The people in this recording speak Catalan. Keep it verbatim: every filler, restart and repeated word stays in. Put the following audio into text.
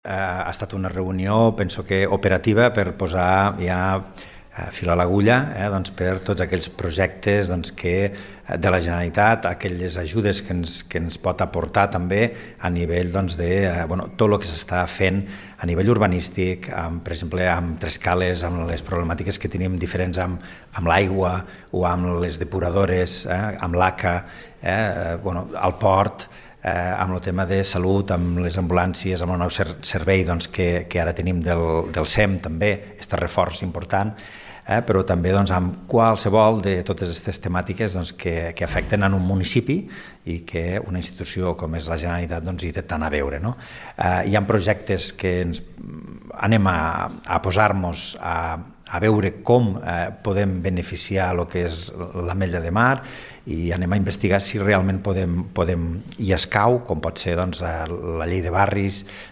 Ha estat una reunió, penso que operativa, per posar ja fil a l'agulla eh, doncs per tots aquells projectes doncs, que de la Generalitat, aquelles ajudes que ens, que ens pot aportar també a nivell doncs, de eh, bueno, tot el que s'està fent a nivell urbanístic, amb, per exemple amb Trescales, amb les problemàtiques que tenim diferents amb, amb l'aigua o amb les depuradores, eh, amb l'A C A, eh, bueno, el port, Eh, amb el tema de salut, amb les ambulàncies, amb el nou servei doncs, que, que ara tenim del, del S E M també, aquest reforç important, eh, però també doncs, amb qualsevol de totes aquestes temàtiques doncs, que, que afecten en un municipi i que una institució com és la Generalitat doncs, hi té tant a veure. No? Eh, hi ha projectes que ens anem a, a posar-nos a a veure com eh, podem beneficiar el que és l'Ametlla de Mar i anem a investigar si realment podem, podem i escau, com pot ser doncs, la llei de barris,